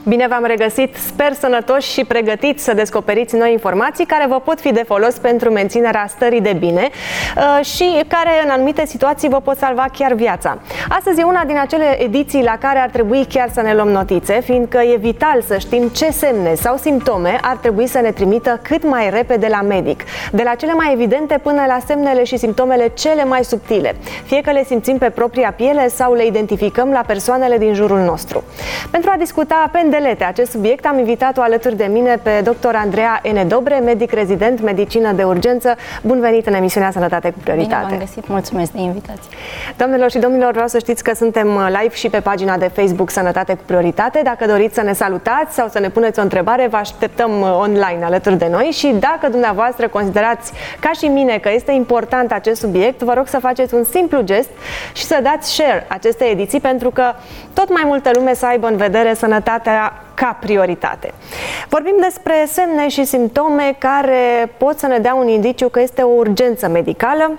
Bine v-am regăsit, sper sănătoși și pregătiți să descoperiți noi informații care vă pot fi de folos pentru menținerea stării de bine și care în anumite situații vă pot salva chiar viața. Astăzi e una din acele ediții la care ar trebui chiar să ne luăm notițe, fiindcă e vital să știm ce semne sau simptome ar trebui să ne trimită cât mai repede la medic, de la cele mai evidente până la semnele și simptomele cele mai subtile, fie că le simțim pe propria piele sau le identificăm la persoanele din jurul nostru. Pentru a discuta pe îndelete acest subiect, am invitat-o alături de mine pe dr. Andreea N. Dobre, medic rezident, medicină de urgență. Bun venit în emisiunea Sănătate cu Prioritate. Bine v-am găsit, mulțumesc de invitație. Doamnelor și domnilor, vreau să știți că suntem live și pe pagina de Facebook Sănătate cu Prioritate. Dacă doriți să ne salutați sau să ne puneți o întrebare, vă așteptăm online alături de noi și dacă dumneavoastră considerați, ca și mine, că este important acest subiect, vă rog să faceți un simplu gest și să dați share acestei ediții, pentru că tot mai multă lume să aibă în vedere sănătatea ca prioritate. Vorbim despre semne și simptome care pot să ne dea un indiciu că este o urgență medicală,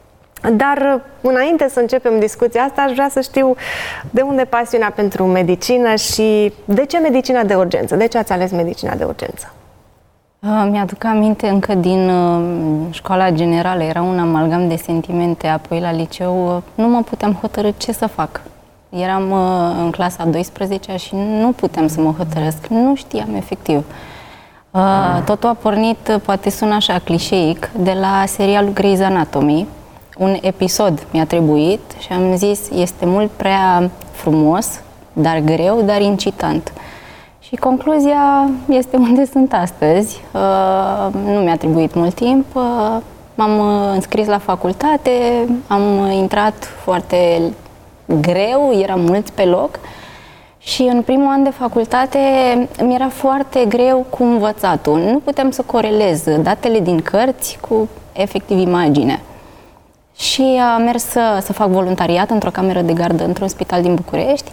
dar înainte să începem discuția asta, aș vrea să știu de unde pasiunea pentru medicină și de ce medicina de urgență? De ce ați ales medicina de urgență? Mi-aduc aminte încă din școala generală, era un amalgam de sentimente, apoi la liceu nu mă puteam hotărî ce să fac. Eram în clasa 12-a și nu puteam să mă hotărăsc, nu știam efectiv. Totul a pornit, poate sună așa clișeic, de la serialul Grey's Anatomy. Un episod mi-a trebuit și am zis, este mult prea frumos, dar greu, dar incitant. Și concluzia este unde sunt astăzi. Nu mi-a trebuit mult timp, m-am înscris la facultate, am intrat foarte greu, eram mulți pe loc și în primul an de facultate mi era foarte greu cu învățatul. Nu puteam să corelez datele din cărți cu efectiv imaginea. Și am mers să fac voluntariat într-o cameră de gardă într-un spital din București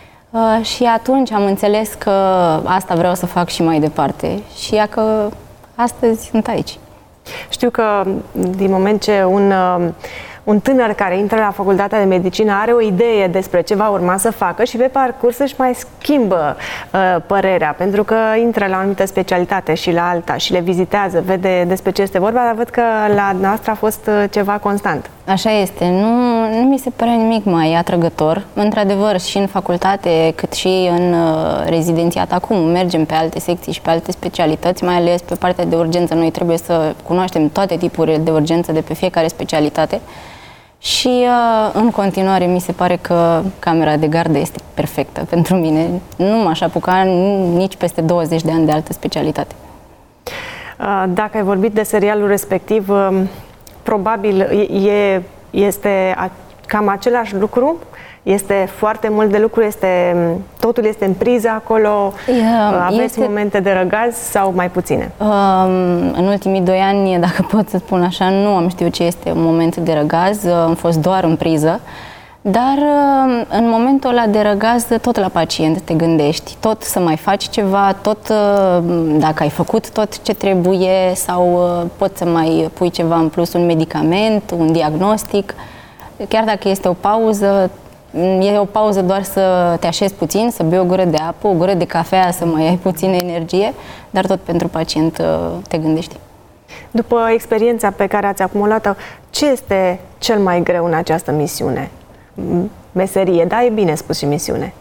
și atunci am înțeles că asta vreau să fac și mai departe și ia că astăzi sunt aici. Știu că din moment ce un tânăr care intră la facultatea de medicină are o idee despre ce va urma să facă și pe parcurs își mai schimbă părerea, pentru că intră la o anumită specialitate și la alta și le vizitează, vede despre ce este vorba, dar văd că la noastră a fost ceva constant. Așa este, nu mi se părea nimic mai atrăgător. Într-adevăr, și în facultate, cât și în rezidențiat, acum mergem pe alte secții și pe alte specialități, mai ales pe partea de urgență. Noi trebuie să cunoaștem toate tipurile de urgență de pe fiecare specialitate. Și în continuare mi se pare că camera de gardă este perfectă pentru mine. Nu m-aș apuca nici peste 20 de ani de altă specialitate. Dacă ai vorbit de serialul respectiv, probabil este cam același lucru? Este foarte mult de lucru? Totul este în priză acolo? Aveți momente de răgaz sau mai puține? În ultimii 2 ani, dacă pot să spun așa, nu am știut ce este un moment de răgaz, am fost doar în priză. Dar în momentul ăla de răgaz, tot la pacient te gândești, tot să mai faci ceva, tot dacă ai făcut tot ce trebuie sau poți să mai pui ceva în plus, un medicament, un diagnostic. Chiar dacă este o pauză, e o pauză doar să te așezi puțin, să bei o gură de apă, o gură de cafea, să mai ai puțină energie, dar tot pentru pacient te gândești. După experiența pe care ați acumulat-o, ce este cel mai greu în această misiune? Meserie, da, e bine spus și misiune.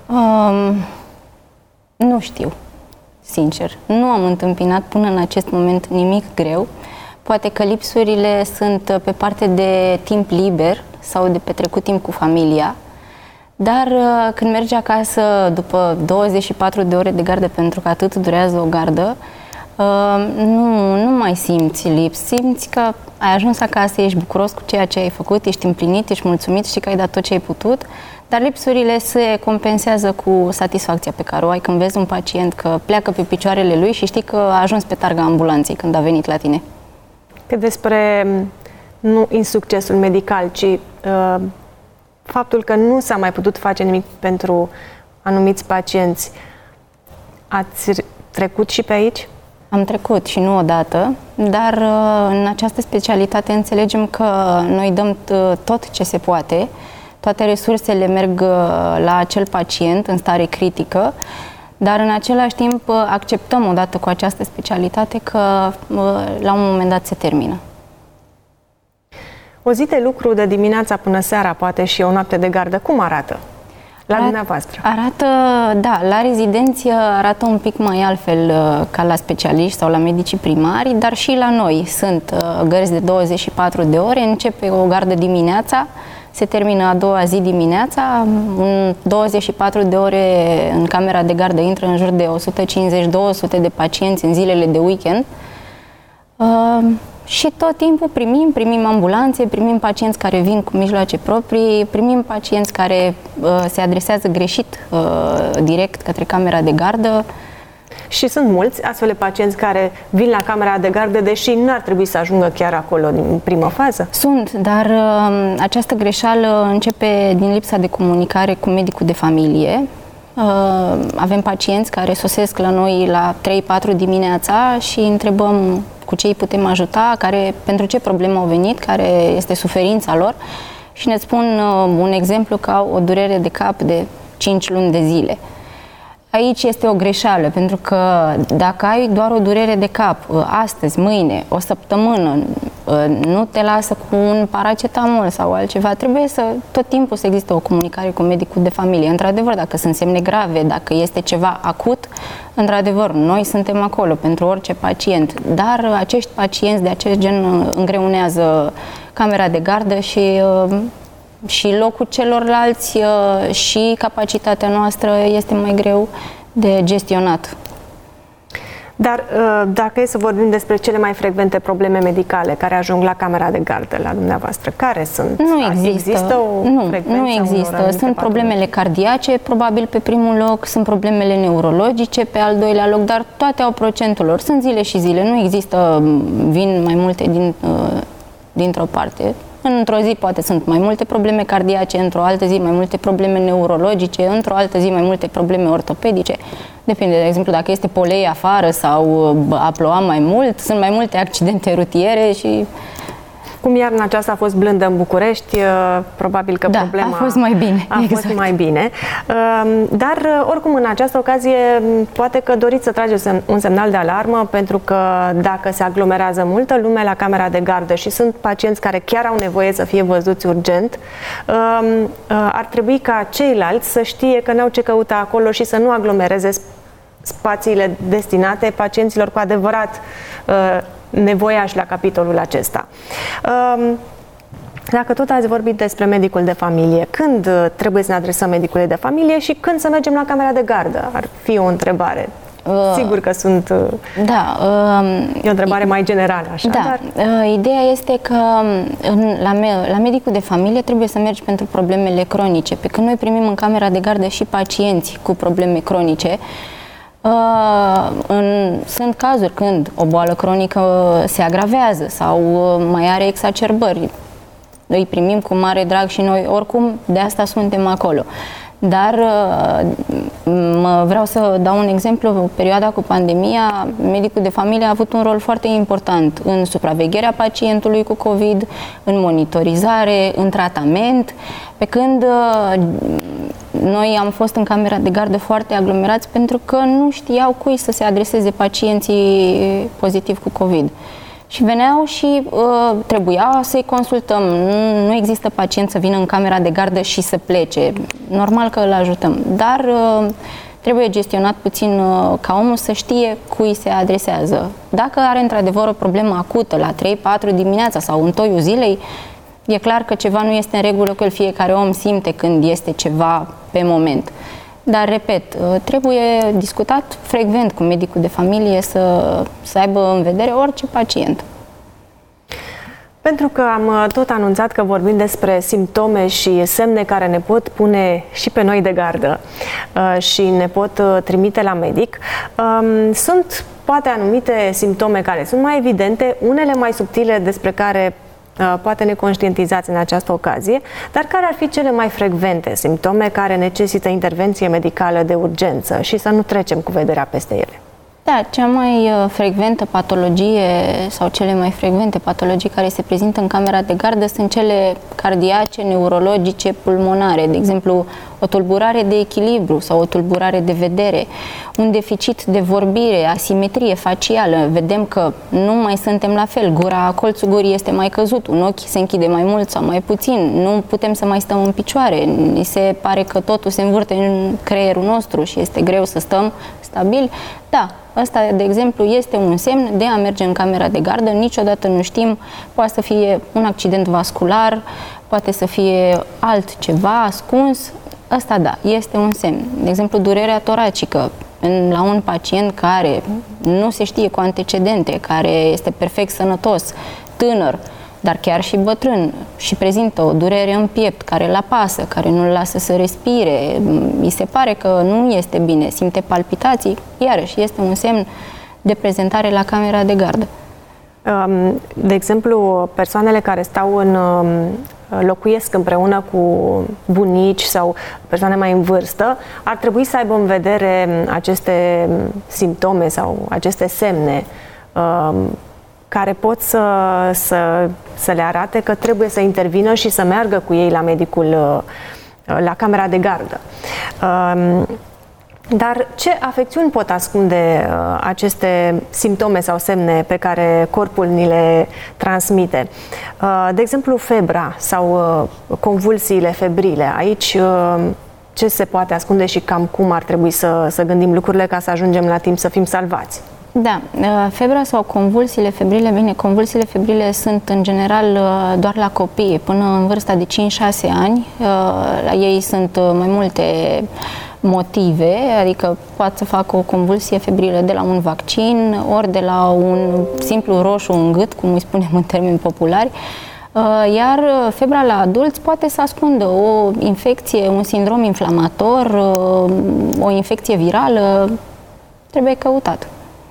Nu știu, sincer. Nu am întâmpinat până în acest moment nimic greu. Poate că lipsurile sunt pe parte de timp liber sau de petrecut timp cu familia, dar când mergi acasă după 24 de ore de gardă, pentru că atât durează o gardă, nu mai simți lipsi, simți că ai ajuns acasă, ești bucuros cu ceea ce ai făcut, ești împlinit, ești mulțumit, știi că ai dat tot ce ai putut, dar lipsurile se compensează cu satisfacția pe care o ai când vezi un pacient că pleacă pe picioarele lui și știi că a ajuns pe targa ambulanței când a venit la tine. Cât despre nu insuccesul medical, ci faptul că nu s-a mai putut face nimic pentru anumiți pacienți, ați trecut și pe aici? Am trecut și nu odată, dar în această specialitate înțelegem că noi dăm tot ce se poate, toate resursele merg la acel pacient în stare critică, Dar în același timp acceptăm odată cu această specialitate că la un moment dat se termină. O zi de lucru de dimineața până seara, poate și o noapte de gardă, cum arată la dumneavoastră? Arată, da, la rezidenți arată un pic mai altfel ca la specialiști sau la medicii primari, dar și la noi sunt gărzi de 24 de ore, începe o gardă dimineața, se termină a doua zi dimineața, 24 de ore în camera de gardă intră în jur de 150-200 de pacienți în zilele de weekend. Și tot timpul primim ambulanțe, primim pacienți care vin cu mijloace proprii, primim pacienți care se adresează greșit direct către camera de gardă. Și sunt mulți astfel de pacienți care vin la camera de gardă, deși n-ar trebui să ajungă chiar acolo din primă fază? Sunt, dar această greșeală începe din lipsa de comunicare cu medicul de familie. Avem pacienți care sosesc la noi la 3-4 dimineața și întrebăm cu ce îi putem ajuta, pentru ce problemă au venit, care este suferința lor și ne spun un exemplu că au o durere de cap de 5 luni de zile. Aici este o greșeală, pentru că dacă ai doar o durere de cap astăzi, mâine, o săptămână, nu te lasă cu un paracetamol sau altceva, trebuie tot timpul să existe o comunicare cu medicul de familie. Într-adevăr, dacă sunt semne grave, dacă este ceva acut, într-adevăr, noi suntem acolo pentru orice pacient, dar acești pacienți de acest gen îngreunează camera de gardă și locul celorlalți și capacitatea noastră este mai greu de gestionat. Dar dacă e să vorbim despre cele mai frecvente probleme medicale care ajung la camera de gardă la dumneavoastră, care sunt? Nu există o frecvență? Nu există. Sunt problemele cardiace, probabil pe primul loc, sunt problemele neurologice pe al doilea loc, dar toate au procentul lor. Sunt zile și zile, nu există, vin mai multe dintr-o parte. Într-o zi poate sunt mai multe probleme cardiace, într-o altă zi mai multe probleme neurologice, într-o altă zi mai multe probleme ortopedice. Depinde, de exemplu, dacă este polei afară sau a plouat mai mult, sunt mai multe accidente rutiere și... Cum iarna aceasta a fost blândă în București, probabil că problema a fost mai bine. Fost mai bine. Dar, oricum, în această ocazie, poate că doriți să trageți un semnal de alarmă, pentru că dacă se aglomerează multă lume la camera de gardă și sunt pacienți care chiar au nevoie să fie văzuți urgent, ar trebui ca ceilalți să știe că n-au ce căuta acolo și să nu aglomereze spațiile destinate pacienților cu adevărat nevoiași la capitolul acesta. Dacă tot ați vorbit despre medicul de familie, când trebuie să ne adresăm medicului de familie și când să mergem la camera de gardă? Ar fi o întrebare. Sigur că sunt... Da. E o întrebare mai generală, așa. Da. Dar... Ideea este că la medicul de familie trebuie să mergi pentru problemele cronice. Pe când noi primim în camera de gardă și pacienți cu probleme cronice, sunt cazuri când o boală cronică se agravează sau mai are exacerbări. Îi primim cu mare drag și noi oricum de asta suntem acolo. Dar vreau să dau un exemplu. În perioada cu pandemia, medicul de familie a avut un rol foarte important în supravegherea pacientului cu COVID, în monitorizare, în tratament, pe când noi am fost în camera de gardă foarte aglomerați pentru că nu știau cui să se adreseze pacienții pozitivi cu COVID. Și veneau și trebuia să-i consultăm. Nu există pacient să vină în camera de gardă și să plece. Normal că îl ajutăm, dar trebuie gestionat puțin ca omul să știe cui se adresează. Dacă are într-adevăr o problemă acută la 3-4 dimineața sau în toiul zilei, e clar că ceva nu este în regulă, că fiecare om simte când este ceva pe moment. Dar, repet, trebuie discutat frecvent cu medicul de familie să aibă în vedere orice pacient. Pentru că am tot anunțat că vorbim despre simptome și semne care ne pot pune și pe noi de gardă și ne pot trimite la medic, sunt poate anumite simptome care sunt mai evidente, unele mai subtile despre care poate ne conștientizați în această ocazie, dar care ar fi cele mai frecvente simptome care necesită intervenție medicală de urgență și să nu trecem cu vederea peste ele? Da, cea mai frecventă patologie sau cele mai frecvente patologii care se prezintă în camera de gardă sunt cele cardiace, neurologice, pulmonare, de exemplu, o tulburare de echilibru sau o tulburare de vedere, un deficit de vorbire, asimetrie facială, vedem că nu mai suntem la fel, colțul gurii este mai căzut, un ochi se închide mai mult sau mai puțin, nu putem să mai stăm în picioare, ni se pare că totul se învârte în creierul nostru și este greu să stăm stabil. Da, ăsta, de exemplu, este un semn de a merge în camera de gardă. Niciodată nu știm, poate să fie un accident vascular, poate să fie altceva ascuns. Ăsta, da, este un semn. De exemplu, durerea toracică la un pacient care nu se știe cu antecedente, care este perfect sănătos, tânăr, dar chiar și bătrân și prezintă o durere în piept care îl apasă, care nu îl lasă să respire, îi se pare că nu este bine, simte palpitații, iarăși este un semn de prezentare la camera de gardă. De exemplu, persoanele care locuiesc împreună cu bunici sau persoane mai în vârstă, ar trebui să aibă în vedere aceste simptome sau aceste semne care pot să le arate că trebuie să intervină și să meargă cu ei la medicul, la camera de gardă. Dar ce afecțiuni pot ascunde aceste simptome sau semne pe care corpul ni le transmite? De exemplu, febra sau convulsiile febrile. Aici ce se poate ascunde și cam cum ar trebui să gândim lucrurile ca să ajungem la timp să fim salvați? Da, febra sau convulsiile febrile, bine, convulsiile febrile sunt în general doar la copii, până în vârsta de 5-6 ani. La ei sunt mai multe motive, adică poate să facă o convulsie febrilă de la un vaccin, ori de la un simplu roșu în gât, cum îi spunem în termeni populari, iar febra la adulți poate să ascundă o infecție, un sindrom inflamator, o infecție virală, trebuie căutat.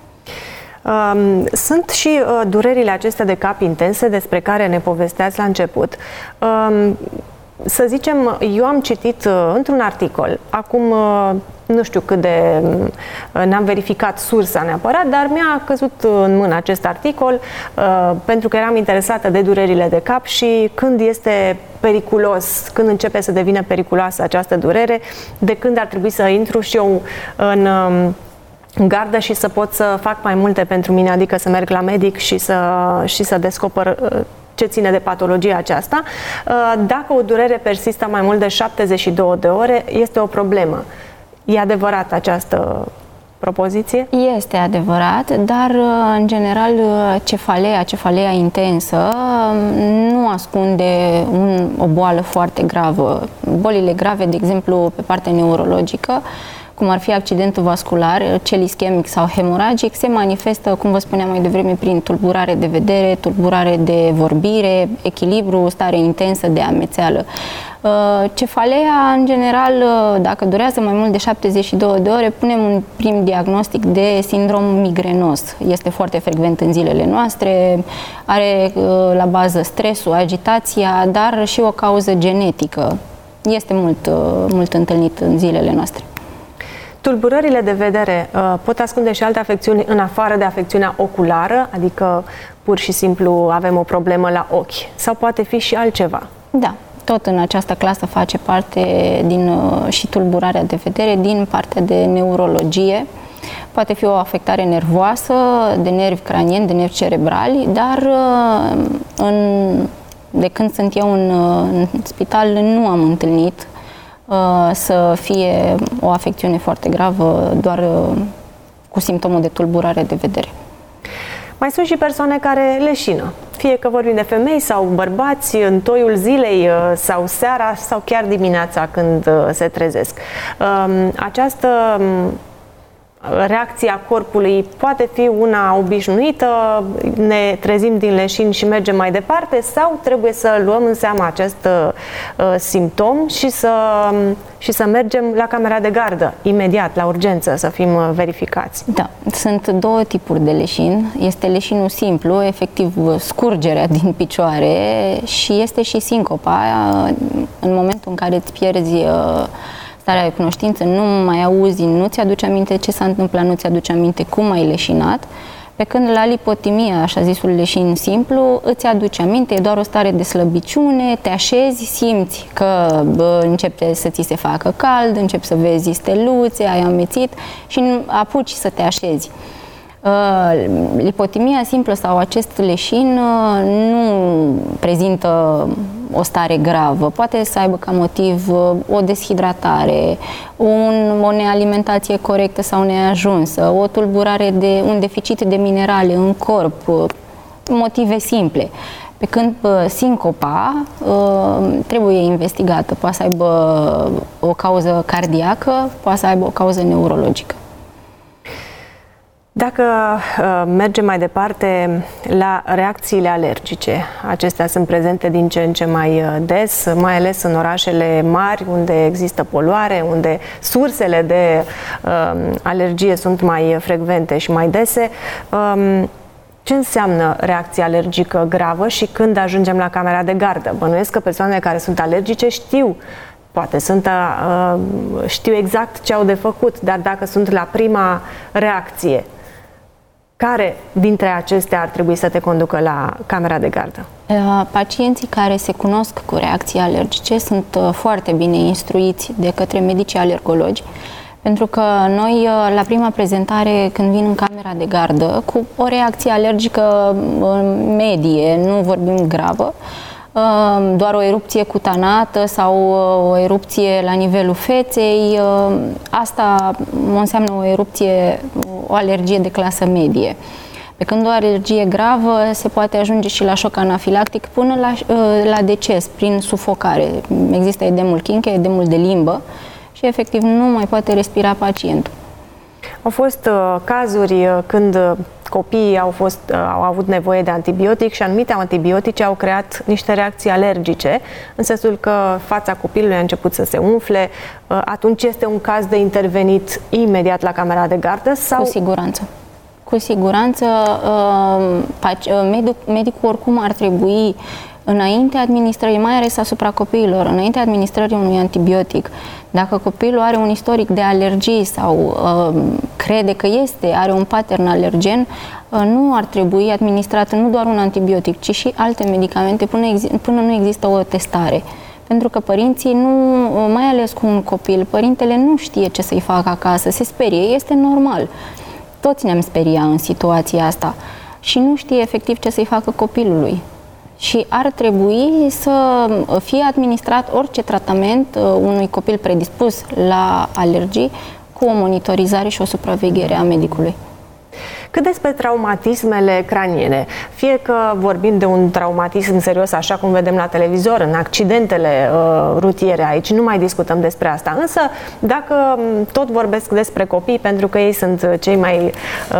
Sunt și durerile acestea de cap intense despre care ne povesteați la început. Să zicem, eu am citit într-un articol, acum nu știu cât de... n-am verificat sursa neapărat, dar mi-a căzut în mână acest articol pentru că eram interesată de durerile de cap și când este periculos, când începe să devină periculoasă această durere, de când ar trebui să intru și eu în gardă și să pot să fac mai multe pentru mine, adică să merg la medic și să descoper ce ține de patologia aceasta. Dacă o durere persistă mai mult de 72 de ore, este o problemă. E adevărat această propoziție? Este adevărat, dar în general cefalea intensă nu ascunde o boală foarte gravă. Bolile grave, de exemplu, pe partea neurologică, cum ar fi accidentul vascular, cel ischemic sau hemoragic, se manifestă, cum vă spuneam mai devreme, prin tulburare de vedere, tulburare de vorbire, echilibru, stare intensă de amețeală. Cefalea, în general, dacă durează mai mult de 72 de ore, punem un prim diagnostic de sindrom migrenos. Este foarte frecvent în zilele noastre, are la bază stresul, agitația, dar și o cauză genetică. Este mult întâlnit în zilele noastre. Tulburările de vedere pot ascunde și alte afecțiuni în afară de afecțiunea oculară, adică pur și simplu avem o problemă la ochi, sau poate fi și altceva? Da, tot în această clasă face parte și tulburarea de vedere din partea de neurologie. Poate fi o afectare nervoasă, de nervi cranieni, de nervi cerebrali, dar de când sunt eu în spital nu am întâlnit să fie o afecțiune foarte gravă doar cu simptomul de tulburare de vedere. Mai sunt și persoane care leșină, fie că vorbim de femei sau bărbați, în toiul zilei sau seara sau chiar dimineața când se trezesc. Această reacția corpului poate fi una obișnuită, ne trezim din leșin și mergem mai departe, sau trebuie să luăm în seamă acest simptom și să mergem la camera de gardă, imediat, la urgență, să fim verificați? Da, sunt două tipuri de leșin. Este leșinul simplu, efectiv scurgerea din picioare, și este și sincopa, în momentul în care îți pierzi starea de cunoștință, nu mai auzi, nu ți-aduce aminte ce s-a întâmplat, nu ți-aduce aminte cum ai leșinat. Pe când la lipotimie, așa zisul leșin simplu, îți aduce aminte, e doar o stare de slăbiciune, te așezi, simți că începe să ți se facă cald, începi să vezi steluțe, ai amețit și apuci să te așezi. Lipotimia simplă sau acest leșin nu prezintă o stare gravă. Poate să aibă ca motiv o deshidratare, o nealimentație corectă sau neajunsă, o tulburare de un deficit de minerale în corp, motive simple. Pe când sincopa trebuie investigată. Poate să aibă o cauză cardiacă, poate să aibă o cauză neurologică. Dacă mergem mai departe la reacțiile alergice, acestea sunt prezente din ce în ce mai des, mai ales în orașele mari, unde există poluare, unde sursele de alergie sunt mai frecvente și mai dese. Ce înseamnă reacție alergică gravă și când ajungem la camera de gardă? Bănuiesc că persoanele care sunt alergice știu, poate știu exact ce au de făcut, dar dacă sunt la prima reacție, care dintre acestea ar trebui să te conducă la camera de gardă? Pacienții care se cunosc cu reacții alergice sunt foarte bine instruiți de către medicii alergologi, pentru că noi, la prima prezentare, când vin în camera de gardă, cu o reacție alergică medie, nu vorbim gravă, doar o erupție cutanată sau o erupție la nivelul feței, asta înseamnă o erupție, o alergie de clasă medie. Pe când o alergie gravă se poate ajunge și la șoc anafilactic până la deces, prin sufocare. Există edemul chinche, edemul de limbă și efectiv nu mai poate respira pacientul. Au fost cazuri când copiii au avut nevoie de antibiotic și anumite antibiotice au creat niște reacții alergice, în sensul că fața copilului a început să se umfle. Atunci este un caz de intervenit imediat la camera de gardă? Sau? Cu siguranță. Cu siguranță, medicul oricum ar trebui, înainte administrării, mai ales asupra copiilor, înainte administrării unui antibiotic, dacă copilul are un istoric de alergii sau crede că are un pattern alergen, nu ar trebui administrat nu doar un antibiotic, ci și alte medicamente până nu există o testare. Pentru că părinții mai ales cu un copil, părintele nu știe ce să-i facă acasă, se sperie, este normal. Toți ne-am speriat în situația asta și nu știe efectiv ce să-i facă copilului. Și ar trebui să fie administrat orice tratament unui copil predispus la alergii cu o monitorizare și o supraveghere a medicului. Cât despre traumatismele craniene, fie că vorbim de un traumatism serios, așa cum vedem la televizor, în accidentele rutiere, aici nu mai discutăm despre asta, însă dacă tot vorbesc despre copii, pentru că ei sunt cei mai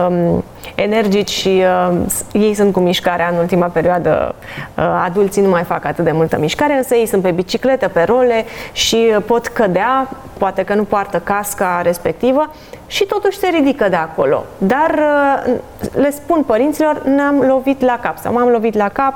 energici și ei sunt cu mișcarea în ultima perioadă, adulții nu mai fac atât de multă mișcare, însă ei sunt pe bicicletă, pe role și pot cădea, poate că nu poartă casca respectivă și totuși se ridică de acolo. Dar le spun părinților, ne-am lovit la cap sau m-am lovit la cap,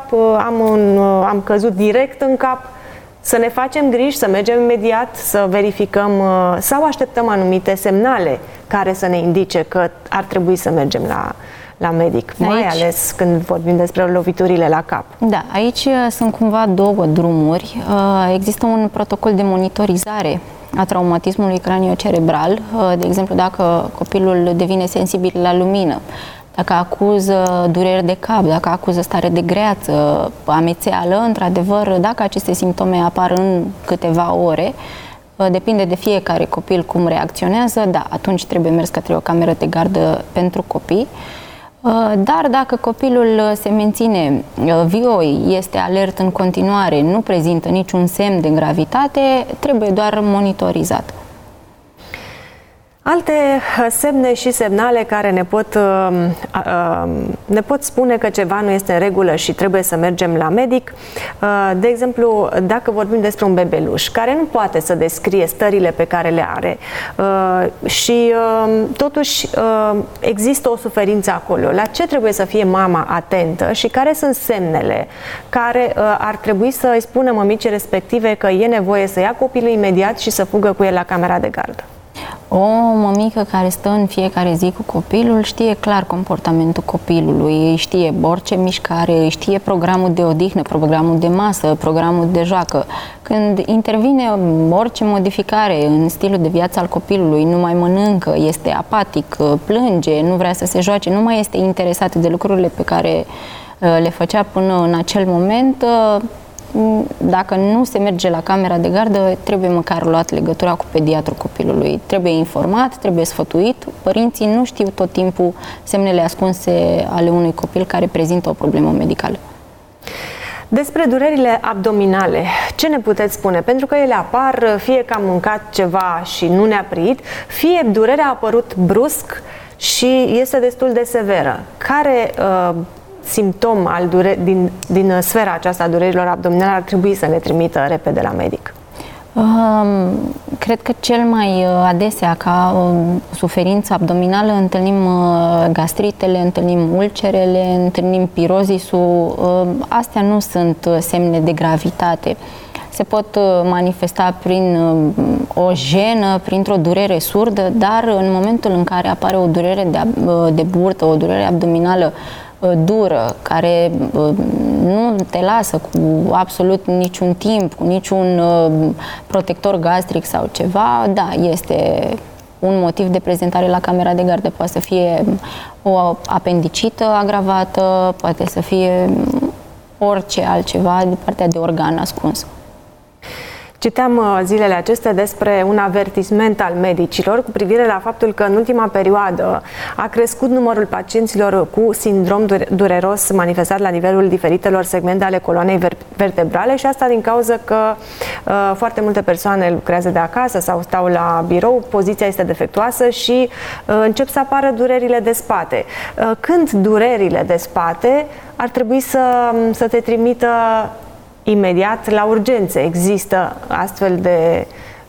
am căzut direct în cap. Să ne facem griji, să mergem imediat, să verificăm sau așteptăm anumite semnale care să ne indice că ar trebui să mergem la medic, mai ales când vorbim despre loviturile la cap. Da, aici sunt cumva două drumuri. Există un protocol de monitorizare a traumatismului craniocerebral, de exemplu dacă copilul devine sensibil la lumină, dacă acuză dureri de cap, dacă acuză stare de greață, amețeală, într-adevăr, dacă aceste simptome apar în câteva ore, depinde de fiecare copil cum reacționează, da, atunci trebuie mers către o cameră de gardă pentru copii. Dar dacă copilul se menține vioi, este alert în continuare, nu prezintă niciun semn de gravitate, trebuie doar monitorizat. Alte semne și semnale care ne pot spune că ceva nu este în regulă și trebuie să mergem la medic. De exemplu, dacă vorbim despre un bebeluș care nu poate să descrie stările pe care le are și totuși există o suferință acolo, la ce trebuie să fie mama atentă și care sunt semnele care ar trebui să îi spună mămicii respective că e nevoie să ia copilul imediat și să fugă cu el la camera de gardă? O mămică care stă în fiecare zi cu copilul știe clar comportamentul copilului, îi știe orice mișcare, îi știe programul de odihnă, programul de masă, programul de joacă. Când intervine orice modificare în stilul de viață al copilului, nu mai mănâncă, este apatic, plânge, nu vrea să se joace, nu mai este interesat de lucrurile pe care le făcea până în acel moment, dacă nu se merge la camera de gardă, trebuie măcar luat legătura cu pediatrul copilului. Trebuie informat, trebuie sfătuit. Părinții nu știu tot timpul semnele ascunse ale unui copil care prezintă o problemă medicală. Despre durerile abdominale, ce ne puteți spune? Pentru că ele apar, fie că am mâncat ceva și nu ne-a prit, fie durerea a apărut brusc și este destul de severă. Care simptom din sfera aceasta a durerilor abdominale ar trebui să ne trimită repede la medic? Cred că cel mai adesea ca suferință abdominală întâlnim gastritele, întâlnim ulcerele, întâlnim pirozisul. Astea nu sunt semne de gravitate. Se pot manifesta prin o jenă, printr-o durere surdă, dar în momentul în care apare o durere de burtă, o durere abdominală dură, care nu te lasă cu absolut niciun timp, cu niciun protector gastric sau ceva, da, este un motiv de prezentare la camera de gardă. Poate să fie o apendicită agravată, poate să fie orice altceva de partea de organ ascuns. Citeam zilele acestea despre un avertisment al medicilor cu privire la faptul că în ultima perioadă a crescut numărul pacienților cu sindrom dureros manifestat la nivelul diferitelor segmente ale coloanei vertebrale și asta din cauza că foarte multe persoane lucrează de acasă sau stau la birou, poziția este defectuoasă și încep să apară durerile de spate. Când durerile de spate ar trebui să te trimită imediat la urgențe? Există astfel de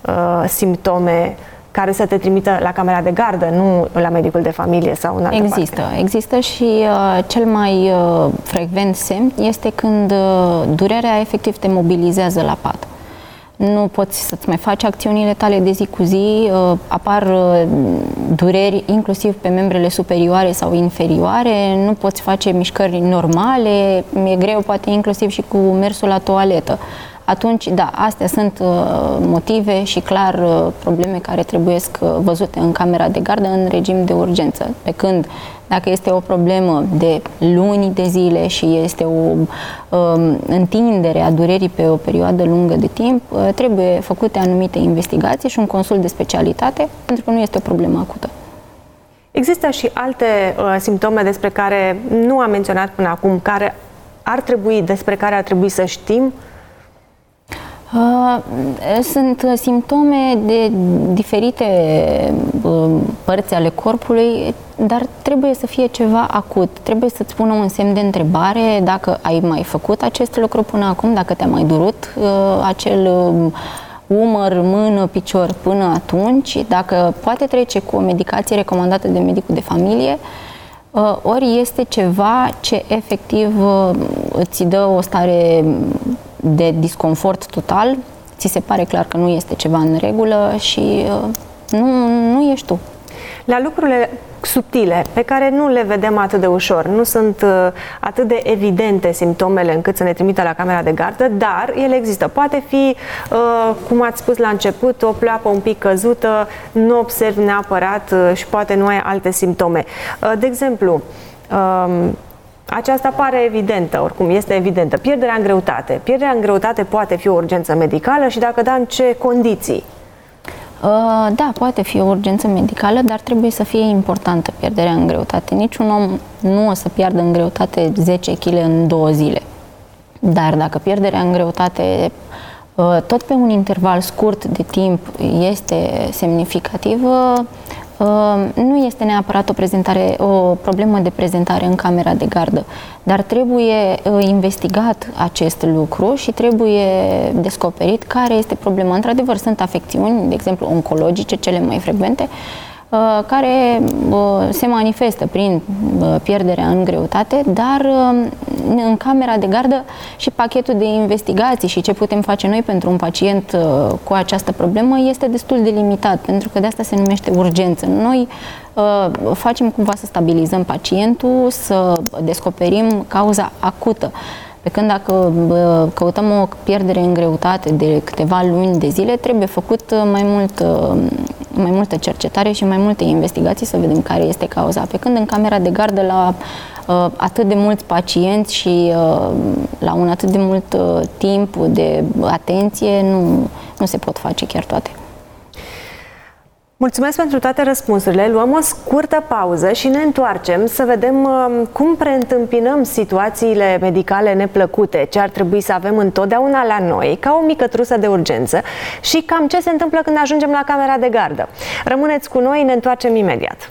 simptome care să te trimită la camera de gardă, nu la medicul de familie sau în altă parte? Există și cel mai frecvent semn este când durerea efectiv te mobilizează la pat. Nu poți să-ți mai faci acțiunile tale de zi cu zi, apar dureri inclusiv pe membrele superioare sau inferioare, nu poți face mișcări normale, e greu poate inclusiv și cu mersul la toaletă. Atunci, da, astea sunt motive și clar probleme care trebuie văzute în camera de gardă în regim de urgență. Pe când, dacă este o problemă de luni de zile și este o întindere a durerii pe o perioadă lungă de timp, trebuie făcute anumite investigații și un consult de specialitate, pentru că nu este o problemă acută. Există și alte simptome despre care nu am menționat până acum, despre care ar trebui să știm? Sunt simptome de diferite părți ale corpului, dar trebuie să fie ceva acut. Trebuie să-ți pună un semn de întrebare dacă ai mai făcut acest lucru până acum, dacă te-a mai durut acel umăr, mână, picior până atunci, dacă poate trece cu o medicație recomandată de medicul de familie, ori este ceva ce efectiv îți dă o stare de disconfort total, ți se pare clar că nu este ceva în regulă și nu ești tu. La lucrurile subtile, pe care nu le vedem atât de ușor, nu sunt atât de evidente simptomele încât să ne trimită la camera de gardă, dar ele există. Poate fi, cum ați spus la început, o pleoapă un pic căzută, nu observi neapărat și poate nu ai alte simptome. De exemplu, aceasta pare evidentă, oricum este evidentă. Pierderea în greutate. Pierderea în greutate poate fi o urgență medicală și dacă da, în ce condiții? Da, poate fi o urgență medicală, dar trebuie să fie importantă pierderea în greutate. Niciun om nu o să piardă în greutate 10 kg în 2 zile. Dar dacă pierderea în greutate tot pe un interval scurt de timp este semnificativă, nu este neapărat o problemă de prezentare în camera de gardă, dar trebuie investigat acest lucru și trebuie descoperit care este problema. Într-adevăr, sunt afecțiuni, de exemplu, oncologice, cele mai frecvente, care se manifestă prin pierderea în greutate, dar în camera de gardă și pachetul de investigații și ce putem face noi pentru un pacient cu această problemă este destul de limitat, pentru că de asta se numește urgență. Noi facem cumva să stabilizăm pacientul, să descoperim cauza acută. Pe când dacă căutăm o pierdere în greutate de câteva luni de zile, trebuie făcut mai multă cercetare și mai multe investigații să vedem care este cauza. Pe când în camera de gardă la atât de mulți pacienți și la un atât de mult timp de atenție, nu se pot face chiar toate. Mulțumesc pentru toate răspunsurile. Luăm o scurtă pauză și ne întoarcem să vedem cum preîntâmpinăm situațiile medicale neplăcute, ce ar trebui să avem întotdeauna la noi, ca o mică trusă de urgență și cam ce se întâmplă când ajungem la camera de gardă. Rămâneți cu noi, ne întoarcem imediat.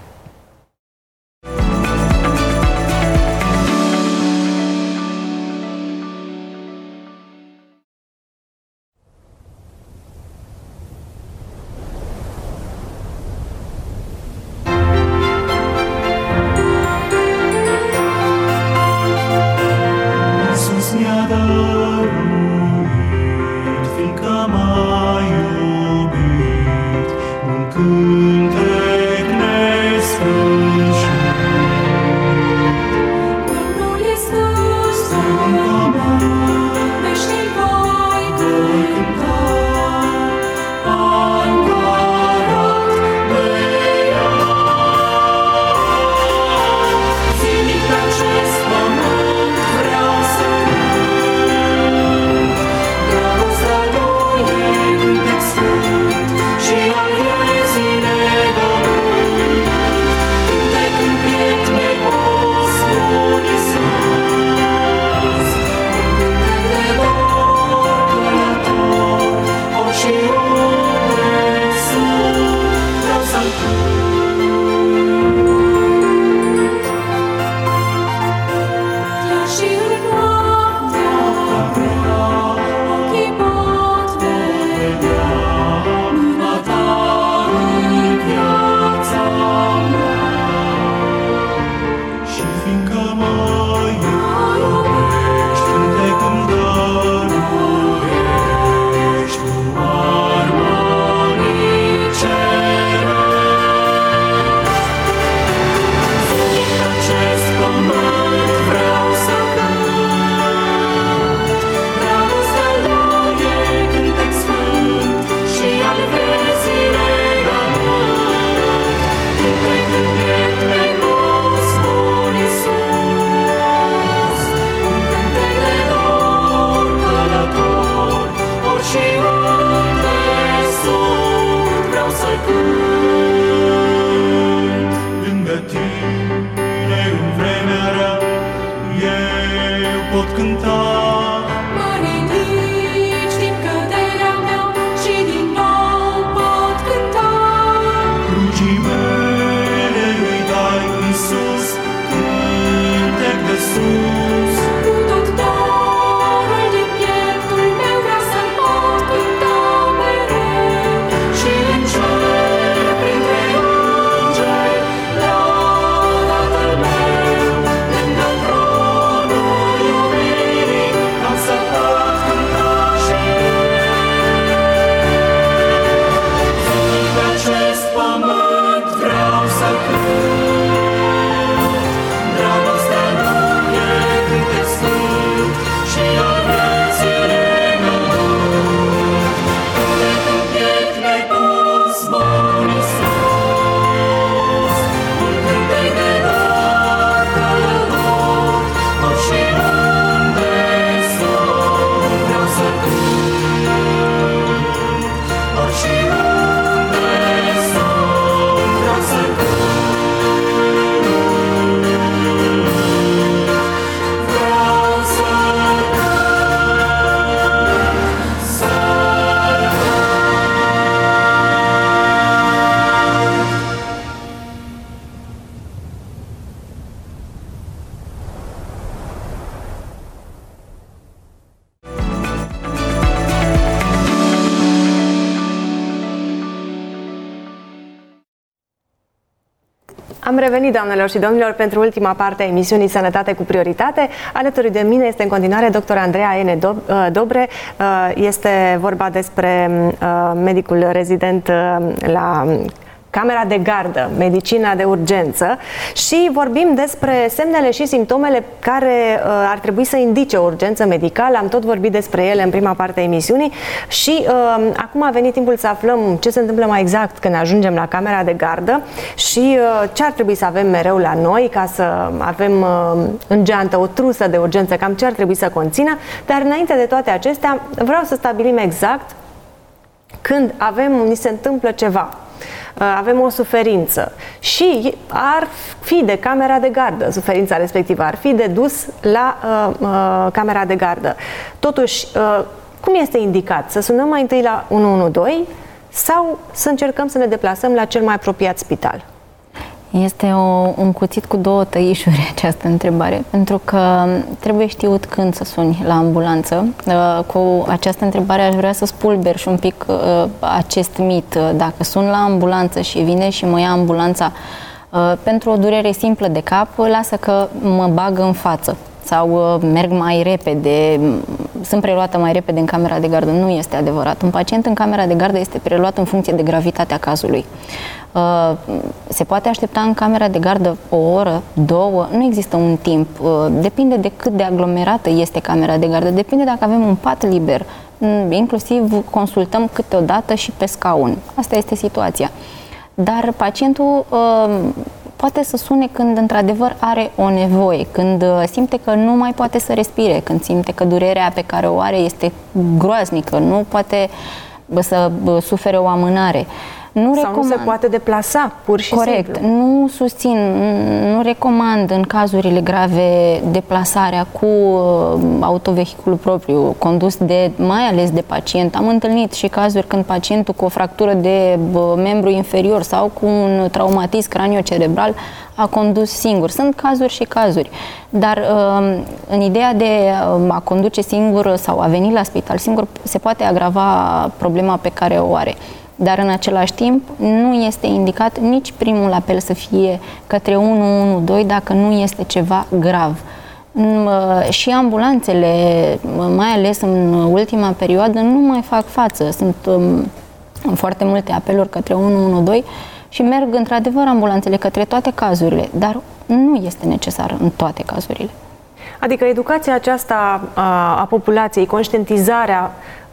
Am revenit, doamnelor și domnilor, pentru ultima parte a emisiunii Sănătate cu Prioritate. Alături de mine este în continuare dr. Andreea N. Dobre. Este vorba despre medicul rezident la Camera de Gardă, medicina de urgență, și vorbim despre semnele și simptomele care ar trebui să indice o urgență medicală. Am tot vorbit despre ele în prima parte a emisiunii și acum a venit timpul să aflăm ce se întâmplă mai exact când ajungem la Camera de Gardă și ce ar trebui să avem mereu la noi ca să avem în geantă o trusă de urgență, cam ce ar trebui să conțină. Dar înainte de toate acestea, vreau să stabilim exact când ni se întâmplă ceva. Avem o suferință și ar fi de Camera de Gardă, suferința respectivă ar fi de dus la Camera de Gardă. Totuși, cum este indicat? Să sunăm mai întâi la 112 sau să încercăm să ne deplasăm la cel mai apropiat spital? Este un cuțit cu două tăișuri această întrebare, pentru că trebuie știut când să suni la ambulanță. Cu această întrebare aș vrea să spulber și un pic acest mit. Dacă sun la ambulanță și vine și mă ia ambulanța pentru o durere simplă de cap, lasă că mă bag în față sau merg mai repede, sunt preluată mai repede în Camera de Gardă. Nu este adevărat. Un pacient în Camera de Gardă este preluat în funcție de gravitatea cazului. Se poate aștepta în Camera de Gardă o oră, două, nu există un timp. Depinde de cât de aglomerată este Camera de Gardă, depinde dacă avem un pat liber, inclusiv consultăm câteodată și pe scaun. Asta este situația. Dar pacientul poate să sune când într-adevăr are o nevoie, când simte că nu mai poate să respire, când simte că durerea pe care o are este groaznică, nu poate să sufere o amânare. Nu se poate deplasa, pur și simplu. Corect. Nu susțin, nu recomand în cazurile grave deplasarea cu autovehiculul propriu, condus mai ales de pacient. Am întâlnit și cazuri când pacientul cu o fractură de membru inferior sau cu un traumatism craniocerebral a condus singur. Sunt cazuri și cazuri. Dar în ideea de a conduce singur sau a veni la spital singur, se poate agrava problema pe care o are. Dar în același timp nu este indicat nici primul apel să fie către 112 dacă nu este ceva grav. Și ambulanțele, mai ales în ultima perioadă, nu mai fac față. Sunt foarte multe apeluri către 112 și merg într-adevăr ambulanțele către toate cazurile, dar nu este necesar în toate cazurile. Adică educația aceasta a populației, conștientizarea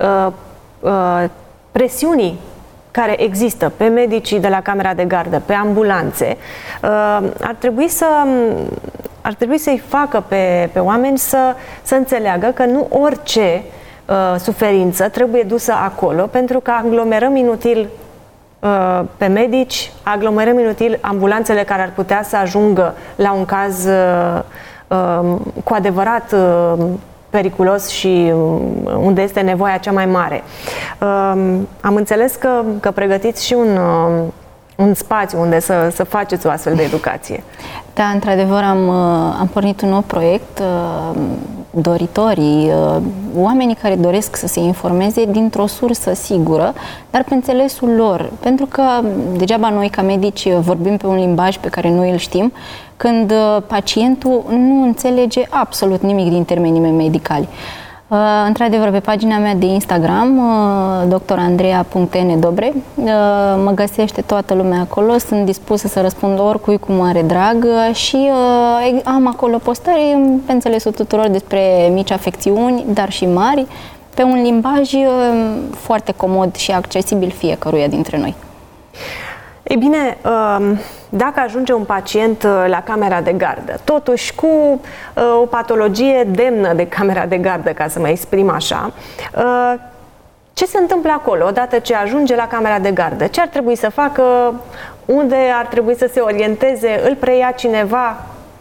presiunii care există pe medicii de la Camera de Gardă, pe ambulanțe, ar trebui să-i facă pe oameni să înțeleagă că nu orice suferință trebuie dusă acolo, pentru că aglomerăm inutil pe medici, aglomerăm inutil ambulanțele care ar putea să ajungă la un caz cu adevărat periculos și unde este nevoia cea mai mare. Am înțeles că pregătiți și un spațiu unde să faceți o astfel de educație. Da, într-adevăr am pornit un nou proiect. Doritorii, oamenii care doresc să se informeze dintr-o sursă sigură, dar pe înțelesul lor. Pentru că degeaba noi ca medici vorbim pe un limbaj pe care noi îl știm, când pacientul nu înțelege absolut nimic din termenii medicali. Într-adevăr, pe pagina mea de Instagram, drandrea.ndobre, mă găsește toată lumea acolo, sunt dispusă să răspund oricui cu mare drag și am acolo postări pe înțelesul tuturor despre mici afecțiuni, dar și mari, pe un limbaj foarte comod și accesibil fiecăruia dintre noi. Ei bine, dacă ajunge un pacient la Camera de Gardă, totuși cu o patologie demnă de Camera de Gardă, ca să mă exprim așa, ce se întâmplă acolo odată ce ajunge la Camera de Gardă? Ce ar trebui să facă? Unde ar trebui să se orienteze? Îl preia cineva?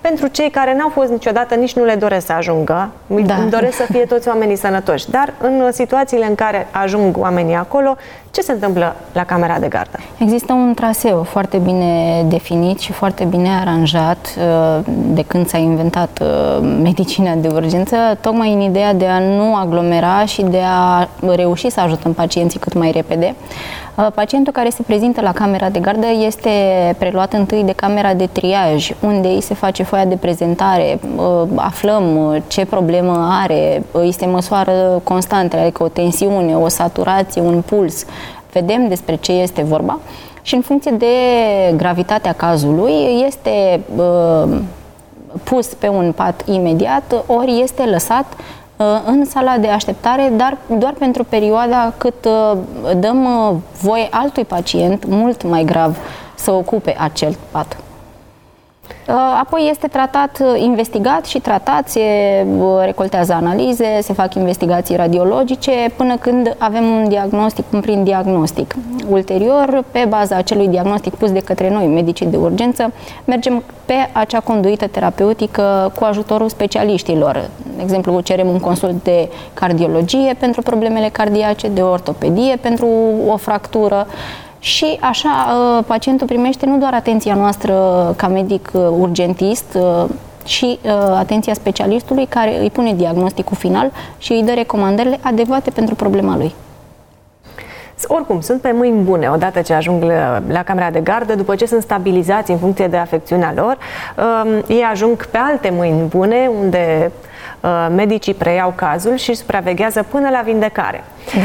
pentru cei care n-au fost niciodată, nici nu le doresc să ajungă. Îmi doresc să fie toți oamenii sănătoși. Dar în situațiile în care ajung oamenii acolo, ce se întâmplă la camera de gardă? Există un traseu foarte bine definit și foarte bine aranjat de când s-a inventat medicina de urgență, tocmai în ideea de a nu aglomera și de a reuși să ajutăm pacienții cât mai repede. Pacientul care se prezintă la camera de gardă este preluat întâi de camera de triaj, unde îi se face foaia de prezentare, aflăm ce problemă are, îi se măsoară constantele, adică o tensiune, o saturație, un puls, vedem despre ce este vorba și în funcție de gravitatea cazului este pus pe un pat imediat, ori este lăsat în sala de așteptare, dar doar pentru perioada cât dăm voie altui pacient mult mai grav să ocupe acel pat. Apoi este tratat, investigat și tratat, se recoltează analize, se fac investigații radiologice până când avem un diagnostic, un prim diagnostic. Ulterior, pe baza acelui diagnostic pus de către noi, medicii de urgență, mergem pe acea conduită terapeutică cu ajutorul specialiștilor. De exemplu, cerem un consult de cardiologie pentru problemele cardiace, de ortopedie pentru o fractură. Și așa pacientul primește nu doar atenția noastră ca medic urgentist, și atenția specialistului care îi pune diagnosticul final și îi dă recomandările adecvate pentru problema lui. Oricum, sunt pe mâini bune odată ce ajung la camera de gardă, după ce sunt stabilizați în funcție de afecțiunea lor, ei ajung pe alte mâini bune unde medicii preiau cazul și supraveghează până la vindecare.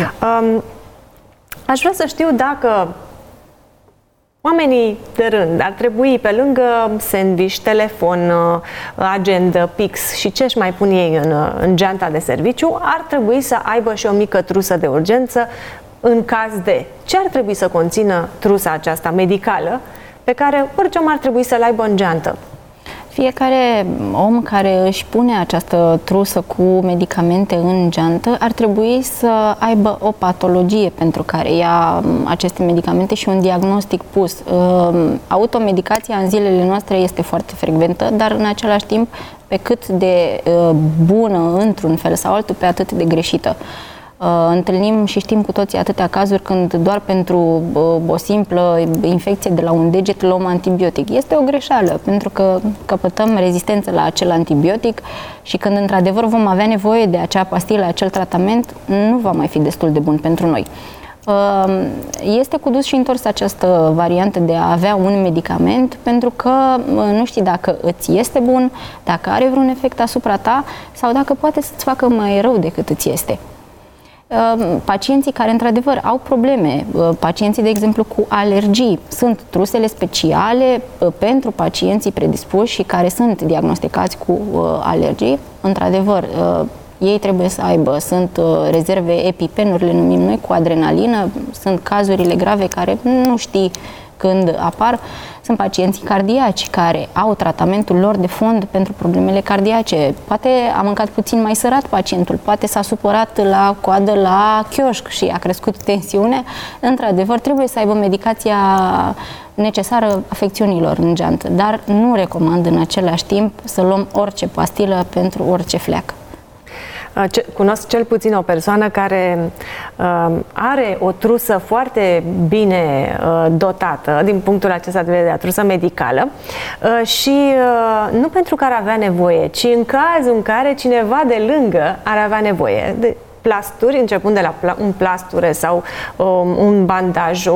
Aș vrea să știu dacă oamenii de rând ar trebui, pe lângă sandwich, telefon, agenda, pix și ce-și mai pun ei în geanta de serviciu, ar trebui să aibă și o mică trusă de urgență în caz de. Ce ar trebui să conțină trusa aceasta medicală pe care orice om ar trebui să-l aibă în geantă? Fiecare om care își pune această trusă cu medicamente în geantă ar trebui să aibă o patologie pentru care ia aceste medicamente și un diagnostic pus. Automedicația în zilele noastre este foarte frecventă, dar în același timp pe cât de bună într-un fel sau altul, pe atât de greșită. Întâlnim și știm cu toții atâtea cazuri când doar pentru o simplă infecție de la un deget luăm antibiotic. Este o greșeală, pentru că căpătăm rezistență la acel antibiotic și când într-adevăr vom avea nevoie de acea pastilă, acel tratament, nu va mai fi destul de bun pentru noi. Este cu dus și întors această variantă de a avea un medicament pentru că nu știi dacă îți este bun, dacă are vreun efect asupra ta sau dacă poate să-ți facă mai rău decât îți este. Pacienții care într-adevăr au probleme, pacienții de exemplu cu alergii, sunt trusele speciale pentru pacienții predispuși și care sunt diagnosticați cu alergii. Într-adevăr, ei trebuie să aibă, sunt rezerve EpiPen, le numim noi, cu adrenalină, sunt cazurile grave care nu știi când apar. Sunt pacienții cardiaci care au tratamentul lor de fond pentru problemele cardiace. Poate a mâncat puțin mai sărat pacientul, poate s-a supărat la coadă la chioșc și a crescut tensiunea. Într-adevăr, trebuie să aibă medicația necesară afecțiunilor în geantă, dar nu recomand în același timp să luăm orice pastilă pentru orice fleac. Cunosc cel puțin o persoană care are o trusă foarte bine dotată din punctul acesta de vedere, trusă medicală și nu pentru că ar avea nevoie, ci în cazul în care cineva de lângă ar avea nevoie de plasturi, începând de la un plasture sau un bandaj,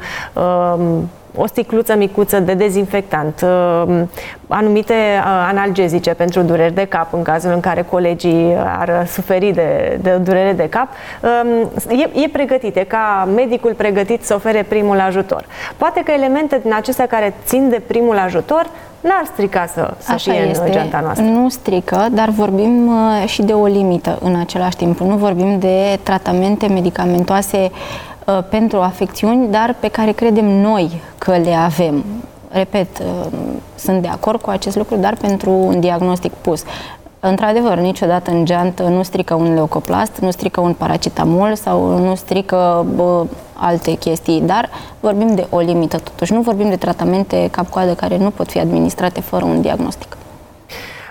o sticluță micuță de dezinfectant, anumite analgezice pentru dureri de cap în cazul în care colegii ar suferi de durere de cap, e pregătit, e ca medicul pregătit să ofere primul ajutor. Poate că elemente din acestea care țin de primul ajutor n-ar strica să fie în geanta noastră. Nu strică, dar vorbim și de o limită în același timp. Nu vorbim de tratamente medicamentoase pentru afecțiuni, dar pe care credem noi că le avem. Repet, sunt de acord cu acest lucru, dar pentru un diagnostic pus. Într-adevăr, niciodată în geantă nu strică un leucoplast, nu strică un paracetamol sau nu strică alte chestii, dar vorbim de o limită totuși. Nu vorbim de tratamente cap-coadă care nu pot fi administrate fără un diagnostic.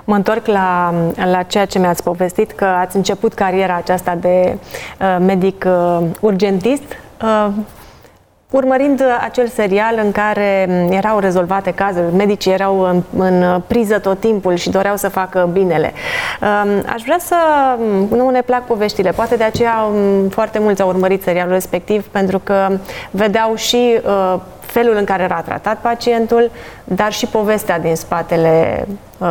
Mă întorc la ceea ce mi-ați povestit, că ați început cariera aceasta de medic urgentist, urmărind acel serial în care erau rezolvate cazuri, medicii erau în priză tot timpul și doreau să facă binele. Aș vrea să... Nu ne plac poveștile, poate de aceea foarte mulți au urmărit serialul respectiv, pentru că vedeau și felul în care era tratat pacientul, dar și povestea din spatele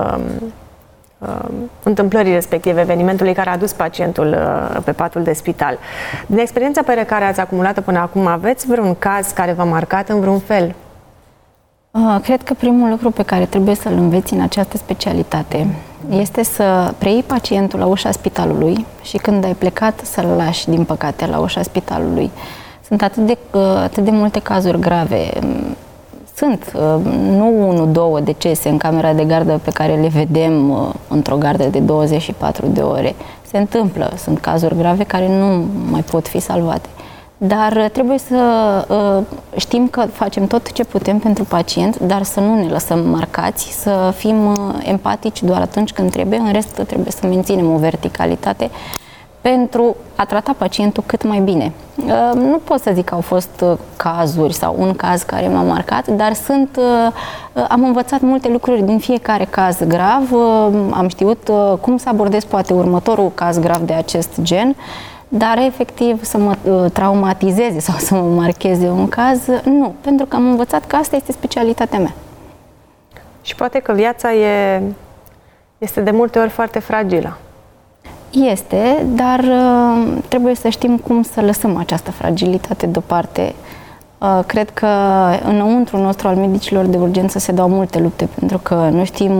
întâmplării respective, evenimentului care a dus pacientul pe patul de spital. Din experiența pe care ați acumulat-o până acum, aveți vreun caz care v-a marcat în vreun fel? Cred că primul lucru pe care trebuie să-l înveți în această specialitate este să preiei pacientul la ușa spitalului și când ai plecat să-l lași, din păcate, la ușa spitalului. Sunt atât de multe cazuri grave. Sunt nu 1-2 decese în camera de gardă pe care le vedem într-o gardă de 24 de ore. Se întâmplă, sunt cazuri grave care nu mai pot fi salvate. Dar trebuie să știm că facem tot ce putem pentru pacient, dar să nu ne lăsăm marcați, să fim empatici doar atunci când trebuie, în rest trebuie să menținem o verticalitate pentru a trata pacientul cât mai bine. Nu pot să zic că au fost cazuri sau un caz care m-a marcat, dar am învățat multe lucruri din fiecare caz grav, am știut cum să abordez poate următorul caz grav de acest gen, dar efectiv să mă traumatizeze sau să mă marcheze un caz, nu, pentru că am învățat că asta este specialitatea mea. Și poate că viața este de multe ori foarte fragilă. Este, dar trebuie să știm cum să lăsăm această fragilitate deoparte. Cred că înăuntru nostru al medicilor de urgență se dau multe lupte, pentru că nu știm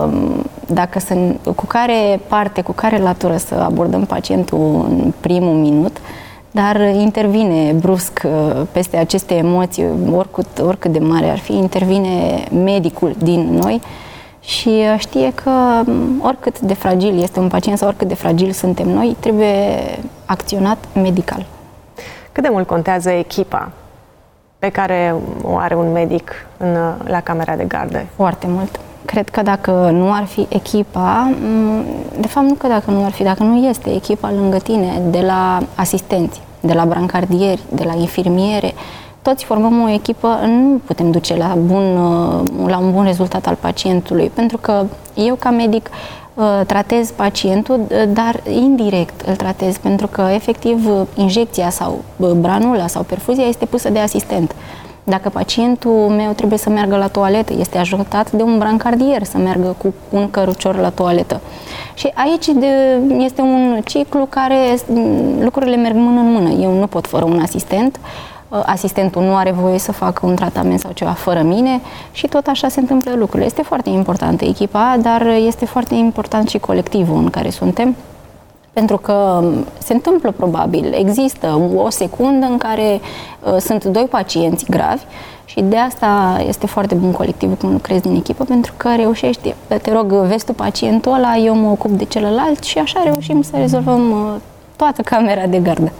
cu care parte, cu care latură să abordăm pacientul în primul minut, dar intervine brusc peste aceste emoții, oricât de mare ar fi, intervine medicul din noi și știe că oricât de fragil este un pacient sau oricât de fragil suntem noi, trebuie acționat medical. Cât de mult contează echipa pe care o are un medic la camera de gardă? Foarte mult. Cred că dacă nu ar fi echipa, de fapt nu că dacă nu este echipa lângă tine, de la asistenți, de la brancardieri, de la infirmiere, toți formăm o echipă, nu putem duce la un bun rezultat al pacientului, pentru că eu ca medic tratez pacientul, dar indirect îl tratez, pentru că efectiv injecția sau branula sau perfuzia este pusă de asistent. Dacă pacientul meu trebuie să meargă la toaletă, este ajutat de un brancardier să meargă cu un cărucior la toaletă. Și aici este un ciclu care lucrurile merg mână în mână. Eu nu pot fără un asistent. Asistentul nu are voie să facă un tratament sau ceva fără mine și tot așa se întâmplă lucrurile. Este foarte importantă echipa, dar este foarte important și colectivul în care suntem, pentru că se întâmplă probabil, există o secundă în care sunt doi pacienți gravi și de asta este foarte bun colectivul când lucrezi din echipă, pentru că reușești, te rog, vezi tu pacientul ăla, eu mă ocup de celălalt și așa reușim să rezolvăm toată camera de gardă.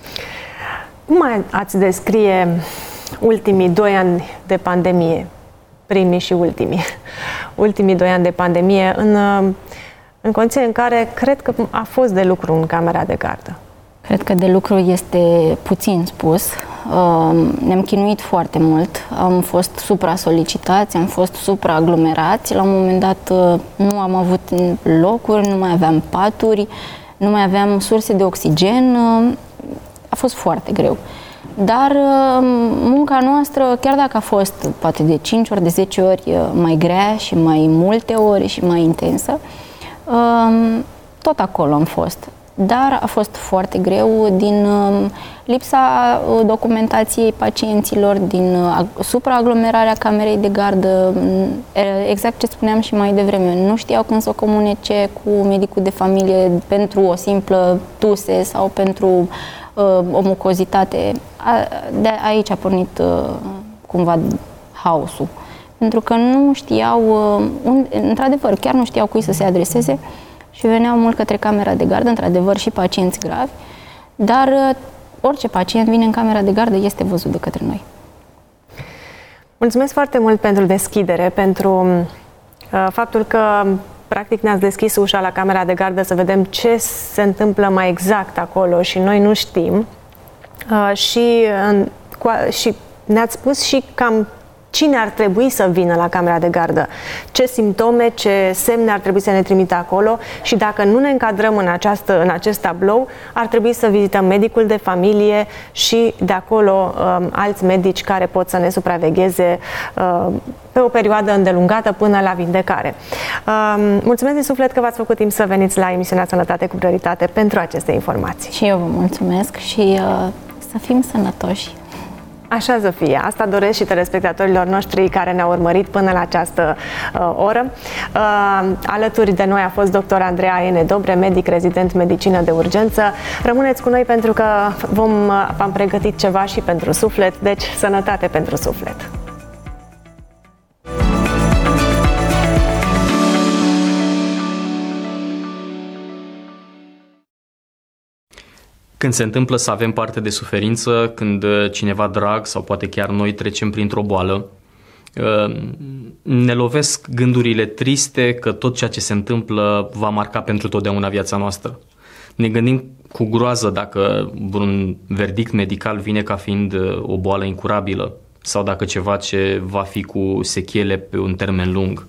Cum ați descrie ultimii 2 ani de pandemie, primii și ultimii? Ultimii 2 ani de pandemie în condiții în care cred că a fost de lucru în camera de gardă. Cred că de lucru este puțin spus. Ne-am chinuit foarte mult, am fost supra-solicitați, am fost supra-aglomerați. La un moment dat nu am avut locuri, nu mai aveam paturi, nu mai aveam surse de oxigen. A fost foarte greu. Dar munca noastră, chiar dacă a fost poate de 5 ori, de 10 ori mai grea și mai multe ori și mai intensă, tot acolo am fost. Dar a fost foarte greu din lipsa documentației pacienților, din supraaglomerarea camerei de gardă, exact ce spuneam și mai devreme. Nu știau când să o comunice cu medicul de familie pentru o simplă tuse sau pentru o mucozitate. De aici a pornit cumva haosul. Pentru că nu știau, într-adevăr, chiar nu știau cui să se adreseze și veneau mult către camera de gardă, într-adevăr și pacienți gravi, dar orice pacient vine în camera de gardă este văzut de către noi. Mulțumesc foarte mult pentru deschidere, pentru faptul că practic ne-ați deschis ușa la camera de gardă să vedem ce se întâmplă mai exact acolo și noi nu știm. Și ne-ați spus și cam cine ar trebui să vină la camera de gardă, ce simptome, ce semne ar trebui să ne trimită acolo și dacă nu ne încadrăm în acest tablou, ar trebui să vizităm medicul de familie și de acolo alți medici care pot să ne supravegheze pe o perioadă îndelungată până la vindecare. Mulțumesc din suflet că v-ați făcut timp să veniți la emisiunea Sănătate cu Prioritate pentru aceste informații. Și eu vă mulțumesc și să fim sănătoși. Așa să fie. Asta doresc și telespectatorilor noștri care ne-au urmărit până la această oră. Alături de noi a fost dr. Andreea Ene Dobre, medic rezident medicină de urgență. Rămâneți cu noi pentru că v-am pregătit ceva și pentru suflet, deci sănătate pentru suflet. Când se întâmplă să avem parte de suferință, când cineva drag sau poate chiar noi trecem printr-o boală, ne lovesc gândurile triste că tot ceea ce se întâmplă va marca pentru totdeauna viața noastră. Ne gândim cu groază dacă un verdict medical vine ca fiind o boală incurabilă sau dacă ceva ce va fi cu sechele pe un termen lung.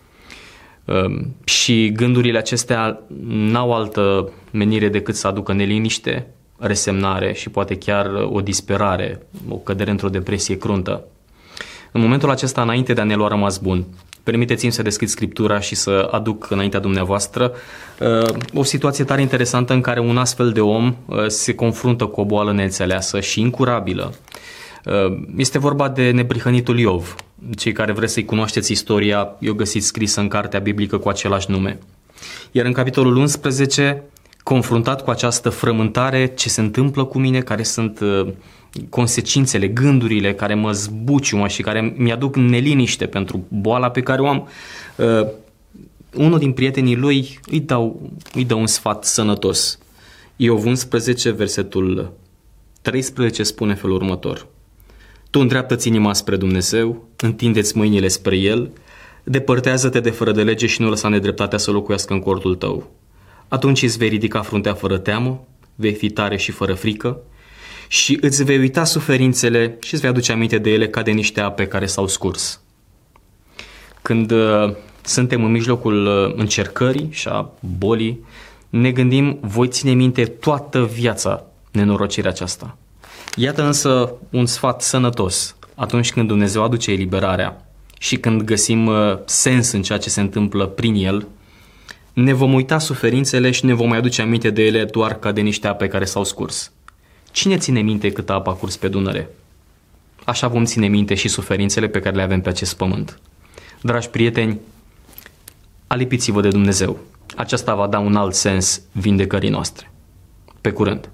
Și gândurile acestea n-au altă menire decât să aducă neliniște, resemnare și poate chiar o disperare, o cădere într-o depresie cruntă. În momentul acesta, înainte de a ne lua rămas bun, permiteți-mi să deschid Scriptura și să aduc înaintea dumneavoastră o situație tare interesantă în care un astfel de om se confruntă cu o boală neînțeleasă și incurabilă. Este vorba de neprihănitul Iov. Cei care vreți să-i cunoașteți istoria, o găsiți scrisă în cartea biblică cu același nume. Iar în capitolul 11, confruntat cu această frământare, ce se întâmplă cu mine, care sunt consecințele, gândurile care mă zbuciumă și care mi-aduc neliniște pentru boala pe care o am, unul din prietenii lui îi dă un sfat sănătos. Iov 11, versetul 13 spune felul următor: Tu îndreaptă-ți inima spre Dumnezeu, întindeți mâinile spre El, depărtează-te de fără de lege și nu lăsa nedreptatea să locuiască în cortul tău. Atunci îți vei ridica fruntea fără teamă, vei fi tare și fără frică și îți vei uita suferințele și îți vei aduce aminte de ele ca de niște ape care s-au scurs. Când suntem în mijlocul încercării și a bolii, ne gândim, voi ține minte toată viața nenorocirea aceasta. Iată însă un sfat sănătos atunci când Dumnezeu aduce eliberarea și când găsim sens în ceea ce se întâmplă prin El, ne vom uita suferințele și ne vom mai aduce aminte de ele doar ca de niște ape care s-au scurs. Cine ține minte câtă apă a curs pe Dunăre? Așa vom ține minte și suferințele pe care le avem pe acest pământ. Dragi prieteni, alipiți-vă de Dumnezeu. Aceasta va da un alt sens vindecării noastre. Pe curând!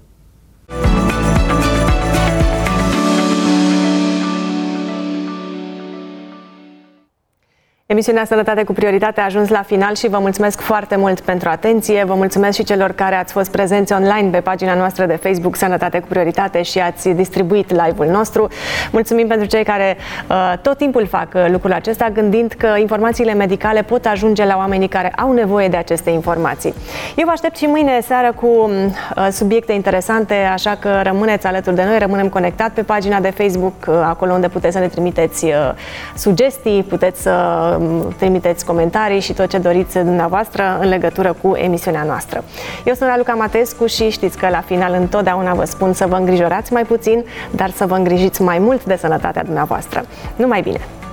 Emisiunea Sănătate cu Prioritate a ajuns la final și vă mulțumesc foarte mult pentru atenție. Vă mulțumesc și celor care ați fost prezenți online pe pagina noastră de Facebook Sănătate cu Prioritate și ați distribuit live-ul nostru. Mulțumim pentru cei care tot timpul fac lucrul acesta, gândind că informațiile medicale pot ajunge la oamenii care au nevoie de aceste informații. Eu vă aștept și mâine seară cu subiecte interesante, așa că rămâneți alături de noi, rămânem conectat pe pagina de Facebook, acolo unde puteți să ne trimiteți sugestii, puteți să trimiteți comentarii și tot ce doriți dumneavoastră în legătură cu emisiunea noastră. Eu sunt Raluca Matescu și știți că la final întotdeauna vă spun să vă îngrijorați mai puțin, dar să vă îngrijiți mai mult de sănătatea dumneavoastră. Numai bine!